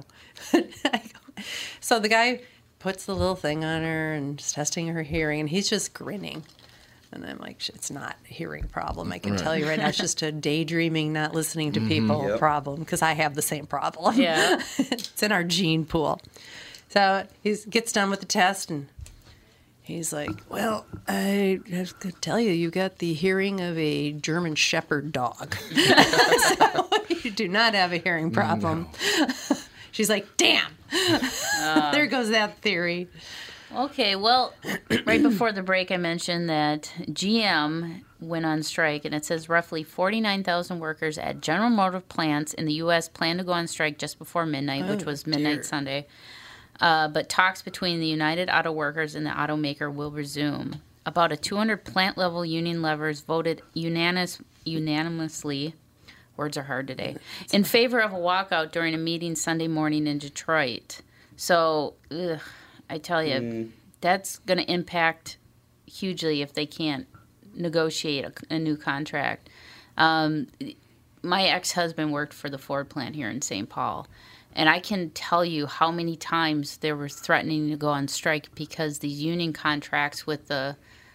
So the guy puts the little thing on her and is testing her hearing, and he's just grinning. And I'm like, it's not a hearing problem. I can tell you right now, it's just a daydreaming, not listening to people Yep. problem, because I have the same problem. Yeah. It's in our gene pool. So he gets done with the test, and he's like, well, I have to tell you, you got the hearing of a German Shepherd dog. So you do not have a hearing problem. No. She's like, damn. There goes that theory. Okay, well, right before the break, I mentioned that GM went on strike, and it says roughly 49,000 workers at General Motors plants in the U.S. plan to go on strike just before midnight, which was midnight Sunday. But talks between the United Auto Workers and the automaker will resume. About a 200 plant-level union levers voted unanimously, words are hard today, in favor of a walkout during a meeting Sunday morning in Detroit. So, I tell you, that's going to impact hugely if they can't negotiate a new contract. My ex-husband worked for the Ford plant here in St. Paul, and I can tell you how many times they were threatening to go on strike because these union contracts with the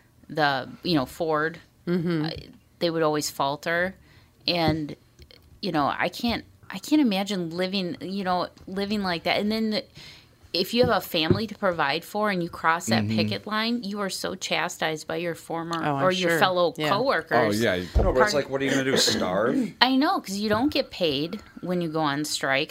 Ford, they would always falter, and I can't imagine living like that. And then if you have a family to provide for and you cross that picket line, you are so chastised by your your fellow coworkers. Oh, yeah. No, but it's like, what are you going to do, starve? I know, because you don't get paid when you go on strike.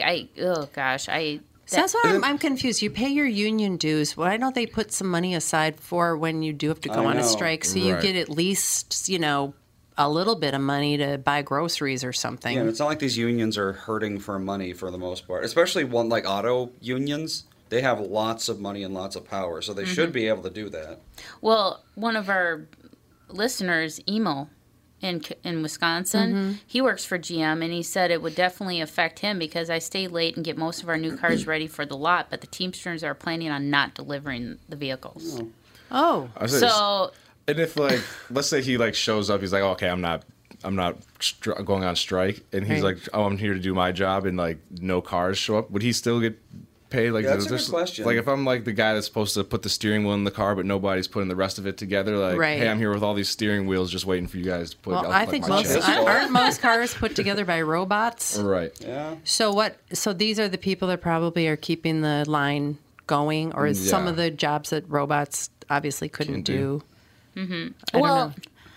So that's why I'm confused. You pay your union dues. Why don't they put some money aside for when you do have to go on a strike so you get at least, a little bit of money to buy groceries or something? Yeah, and it's not like these unions are hurting for money for the most part, especially one like auto unions. They have lots of money and lots of power, so they should be able to do that. Well, one of our listeners, Emil, in Wisconsin, he works for GM, and he said it would definitely affect him because I stay late and get most of our new cars ready for the lot, but the Teamsters are planning on not delivering the vehicles. Oh. So... And if, like, let's say he, like, shows up, he's like, okay, I'm not going on strike, and he's like, oh, I'm here to do my job, and, like, no cars show up, would he still get paid? Like, that's a good question. Like, if I'm, like, the guy that's supposed to put the steering wheel in the car, but nobody's putting the rest of it together, like, hey, I'm here with all these steering wheels just waiting for you guys to put I think aren't most cars put together by robots? Right. Yeah. So these are the people that probably are keeping the line going, or some of the jobs that robots obviously couldn't do. I don't know.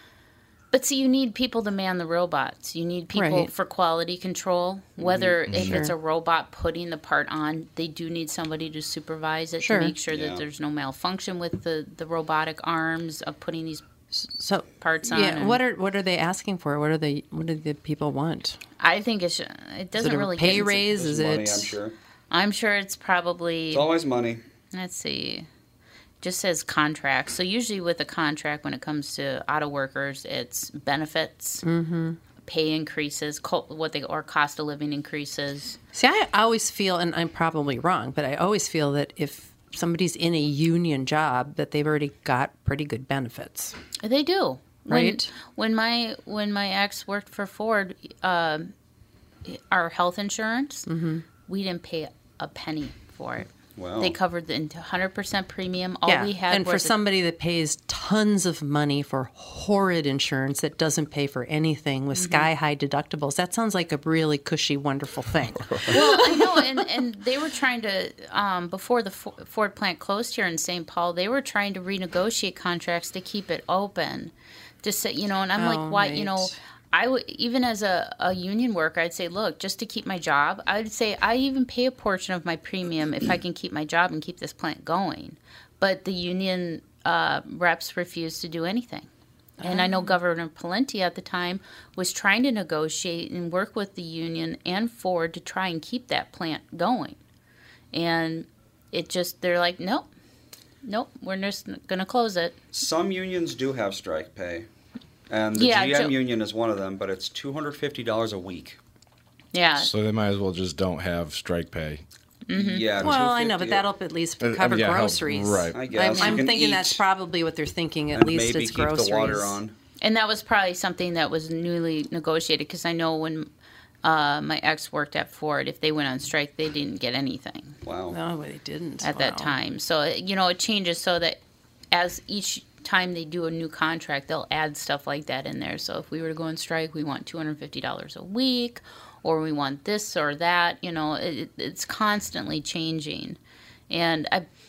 But see, you need people to man the robots. You need people for quality control. Whether if it's a robot putting the part on, they do need somebody to supervise it to make sure that there's no malfunction with the robotic arms of putting these parts on. Yeah, what are they asking for? What do the people want? I think it doesn't really pay raise. Is money, it? I'm sure. I'm sure it's probably. It's always money. Let's see. Just says contracts. So usually with a contract, when it comes to auto workers, it's benefits, pay increases, or cost of living increases. See, I always feel, and I'm probably wrong, but I always feel that if somebody's in a union job, that they've already got pretty good benefits. They do, right? When my ex worked for Ford, our health insurance, we didn't pay a penny for it. Wow. They covered the 100% premium. All we had and for somebody that pays tons of money for horrid insurance that doesn't pay for anything with sky-high deductibles, that sounds like a really cushy, wonderful thing. Well, I know, and they were trying to, before the Ford plant closed here in St. Paul, they were trying to renegotiate contracts to keep it open. To say, and I'm like, why, I would, even as a union worker, I'd say, look, just to keep my job, I'd say I even pay a portion of my premium if I can keep my job and keep this plant going. But the union reps refused to do anything. And I know Governor Pawlenty at the time was trying to negotiate and work with the union and Ford to try and keep that plant going. And they're like, nope, we're just going to close it. Some unions do have strike pay. And the GM union is one of them, but it's $250 a week. Yeah. So they might as well just don't have strike pay. Yeah. Well, I know, but that'll at least cover groceries. Right. I guess. I'm thinking that's probably what they're thinking. At least it's groceries. Maybe keep the water on. And that was probably something that was newly negotiated because I know when my ex worked at Ford, if they went on strike, they didn't get anything. Wow. No, they didn't. At that time. So, it changes so that as each time they do a new contract, they'll add stuff like that in there. So if we were to go on strike, we want $250 a week, or we want this or that. It's constantly changing. And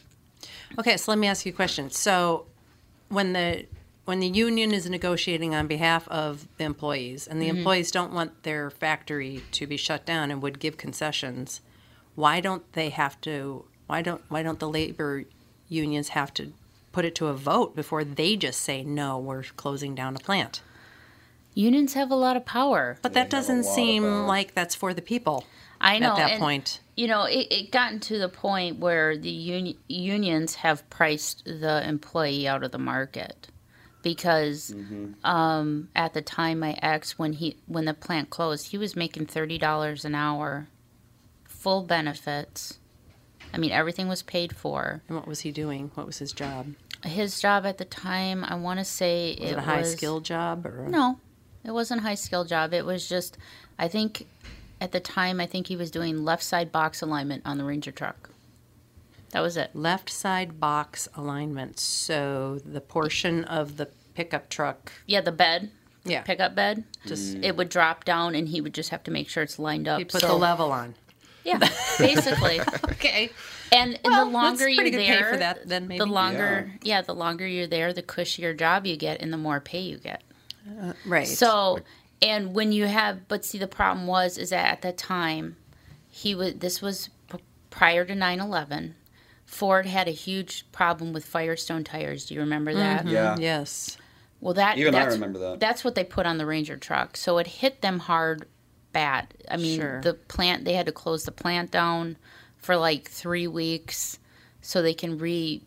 okay, so let me ask you a question. So when the union is negotiating on behalf of the employees, and the employees don't want their factory to be shut down and would give concessions, why don't they have to? Why don't the labor unions have to put it to a vote before they just say, no, we're closing down a plant? Unions have a lot of power. But that doesn't seem like that's for the people. I know. At that and, point. You know, it gotten to the point where the unions have priced the employee out of the market because at the time my ex, when the plant closed, he was making $30 an hour, full benefits. I mean, everything was paid for. And what was he doing? What was his job? His job at the time, I want to say Was it a high-skilled job? Or? No, it wasn't a high-skilled job. It was just, I think, at the time, I think he was doing left side box alignment on the Ranger truck. That was it. Left side box alignment. So the portion of the pickup truck. Yeah, the bed. Yeah. Pickup bed. Just it would drop down, and he would just have to make sure it's lined up. He put the level on. Yeah, basically. Okay. And the longer that's you're pretty good there, pay for that, then maybe. the longer, the longer you're there, the cushier job you get, and the more pay you get. Right. So, and when you have, but see, the problem is that at that time, this was prior to 9/11. Ford had a huge problem with Firestone tires. Do you remember that? Yeah. Yes. Well, I remember that. That's what they put on the Ranger truck. So it hit them hard, bad. I mean, Sure. the plant, they had to close the plant down for like 3 weeks so they can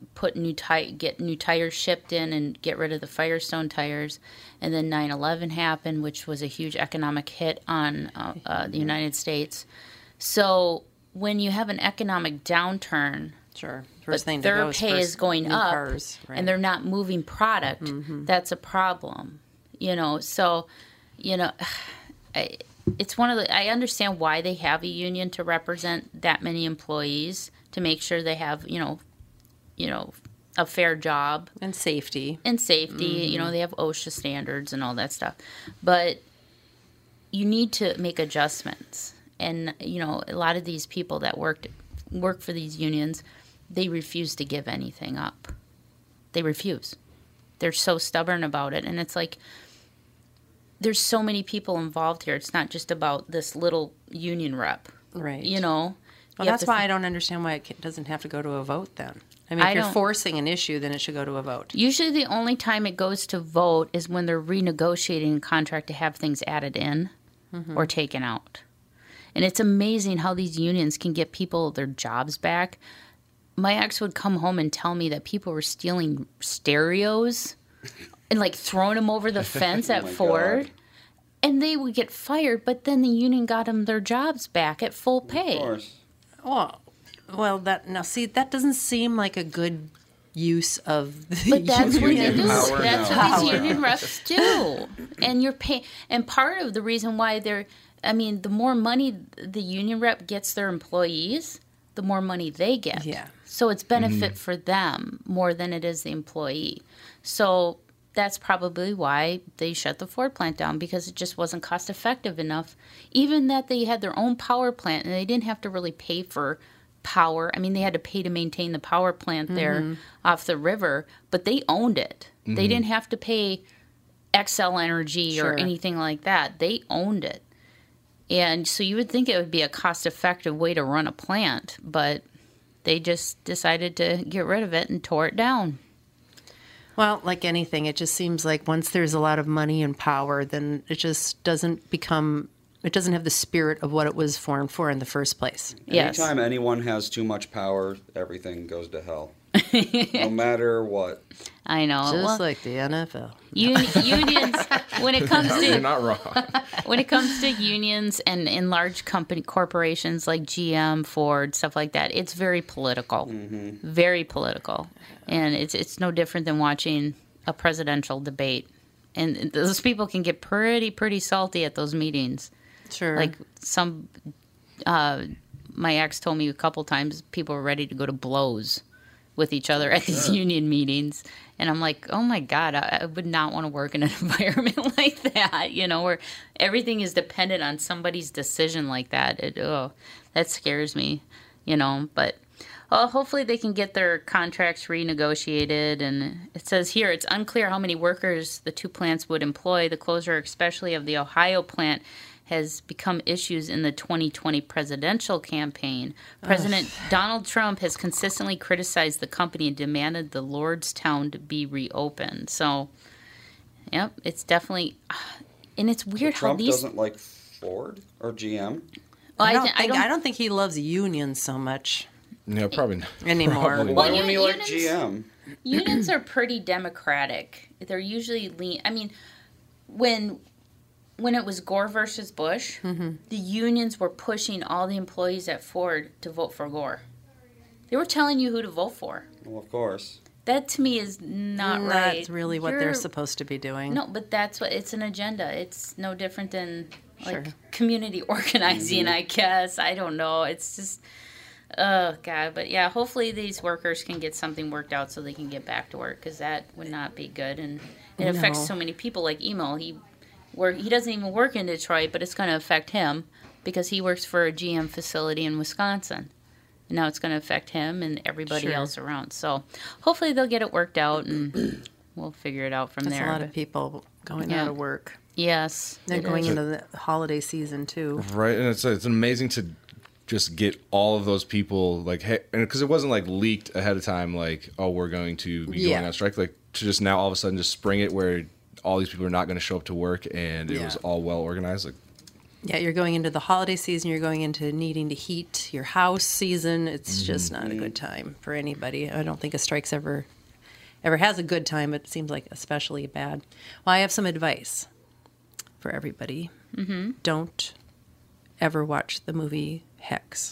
get new tires shipped in and get rid of the Firestone tires. And then 9/11 happened, which was a huge economic hit on the United States. So when you have an economic downturn, Sure. but their pay is going up and they're not moving product, that's a problem. You know, so, you know, it's one of the, I understand why they have a union to represent that many employees, to make sure they have, you know, a fair job. And safety. You know, they have OSHA standards and all that stuff. But you need to make adjustments. And, you know, a lot of these people that work for these unions, they refuse to give anything up. They refuse. They're so stubborn about it. And it's like, there's so many people involved here. It's not just about this little union rep. Right. You know? Well, that's why I don't understand why it doesn't have to go to a vote then. I mean, if you're forcing an issue, then it should go to a vote. Usually the only time it goes to vote is when they're renegotiating a contract to have things added in or taken out. And it's amazing how these unions can get people their jobs back. My ex would come home and tell me that people were stealing stereos and like throwing them over the fence at Ford. God. And they would get fired, but then the union got them their jobs back at full pay. Of course. Well, that doesn't seem like a good use of the But that's what union. they do. That's what these union reps do. And you're paying. And part of the reason why the more money the union rep gets their employees, the more money they get. Yeah. So it's benefit for them more than it is the employee. So that's probably why they shut the Ford plant down, because it just wasn't cost effective enough. Even that they had their own power plant and they didn't have to really pay for power. I mean, they had to pay to maintain the power plant there off the river, but they owned it. They didn't have to pay Xcel Energy or anything like that. They owned it. And so you would think it would be a cost-effective way to run a plant, but they just decided to get rid of it and tore it down. Well, like anything, it just seems like once there's a lot of money and power, then it just doesn't have the spirit of what it was formed for in the first place. Yes. Anytime anyone has too much power, everything goes to hell. No matter what. I know. Just like the NFL. Unions, when it comes to... You're not wrong. When it comes to unions and in large corporations like GM, Ford, stuff like that, it's very political. Very political. And it's no different than watching a presidential debate. And those people can get pretty salty at those meetings. Sure. Like my ex told me a couple times people were ready to go to blows with each other at these union meetings. And I'm like, oh my God, I would not want to work in an environment like that, you know, where everything is dependent on somebody's decision like that. That scares me, you know, but hopefully they can get their contracts renegotiated. And it says here, it's unclear how many workers the two plants would employ. The closure, especially of the Ohio plant, has become issues in the 2020 presidential campaign. President Donald Trump has consistently criticized the company and demanded the Lordstown to be reopened. So, yep, it's definitely... And it's weird Trump how these... doesn't like Ford or GM? Well, I don't think he loves unions so much Yeah, probably not. anymore. Probably Why not. wouldn't he like unions- GM? Unions are pretty democratic. They're usually lean. I mean, when it was Gore versus Bush, the unions were pushing all the employees at Ford to vote for Gore. They were telling you who to vote for. Well, of course. That to me is not right. That's really what they're supposed to be doing. No, but that's what it's an agenda. It's no different than like Sure. community organizing, I guess. I don't know. It's just oh god, but yeah, hopefully these workers can get something worked out so they can get back to work, because that would not be good, and it affects so many people. Like Emo, he doesn't even work in Detroit, but it's going to affect him because he works for a GM facility in Wisconsin. And now it's going to affect him and everybody else around. So hopefully they'll get it worked out, and we'll figure it out from That's there. a lot of people going out of work. Yes. They're it going is. into the holiday season, too. Right, and it's amazing to just get all of those people, like, hey, and because it wasn't like leaked ahead of time, like, oh, we're going to be going on strike, like, to just now all of a sudden just spring it where all these people are not going to show up to work, and it was all well organized. Like, yeah, you're going into the holiday season. You're going into needing to heat your house season. It's just not a good time for anybody. I don't think a strike's ever has a good time. It seems like especially bad. Well, I have some advice for everybody. Don't ever watch the movie Hex.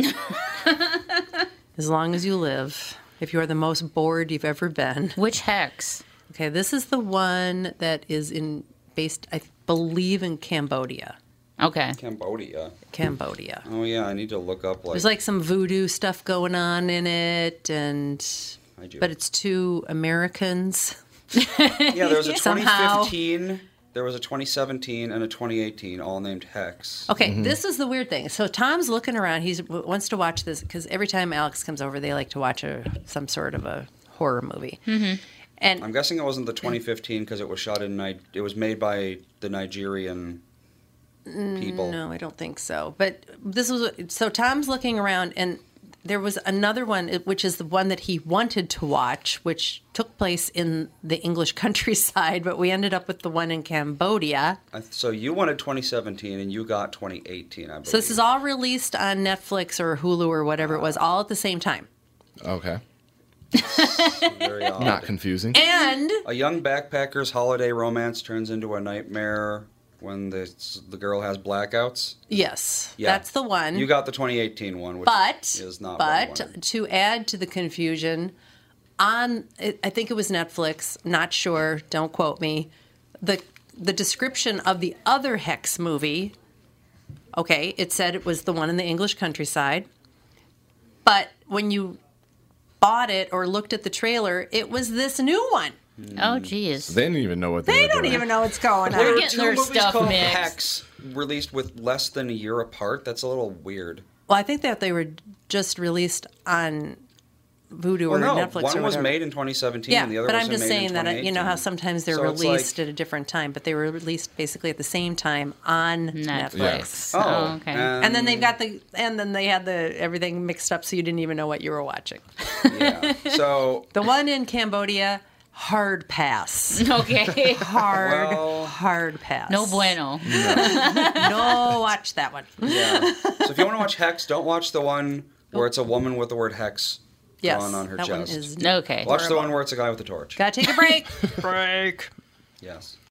As long as you live, if you are the most bored you've ever been. Which Hex? Okay, this is the one that is based, I believe, in Cambodia. Okay. Cambodia. Oh yeah, I need to look up There's like some voodoo stuff going on in it, but it's two Americans. Yeah, there was a Somehow. 2015, there was a 2017, and a 2018, all named Hex. Okay, this is the weird thing. So Tom's looking around. He wants to watch this because every time Alex comes over, they like to watch some sort of a horror movie. And I'm guessing it wasn't the 2015 because it was shot it was made by the Nigerian people. No, I don't think so. But so Tom's looking around, and there was another one, which is the one that he wanted to watch, which took place in the English countryside, but we ended up with the one in Cambodia. So you wanted 2017, and you got 2018, I believe. So this is all released on Netflix or Hulu or whatever it was, all at the same time. okay. Very odd. Not confusing. And A young backpacker's holiday romance turns into a nightmare when the girl has blackouts. yes, Yeah. that's the one. You got the 2018 one, which is not what I wanted. To add to the confusion, I think it was Netflix, not sure, don't quote me, the description of the other Hex movie, okay, it said it was the one in the English countryside, but when you bought it or looked at the trailer, it was this new one. Oh, geez. They didn't even know what they were don't doing. even know what's going There on. were getting two their movies stuff called mixed. Hex released with less than a year apart. That's a little weird. Well, I think that they were just released on Vudu or Netflix one or was whatever. made in 2017, Yeah, and the other but was I'm just made saying in that 2018. you know how sometimes they're So it's released like- at a different time, but they were released basically at the same time on Netflix. Oh, okay. And then they've got and then they had everything mixed up, so you didn't even know what you were watching. Yeah. So The one in Cambodia, hard pass. Okay. Hard pass. No bueno. No, watch that one. yeah. So if you want to watch Hex, don't watch the one where it's a woman with the word Hex Yes, drawn on her that one chest. is Okay. Watch the one where it's a guy with a torch. Gotta take a break. Yes.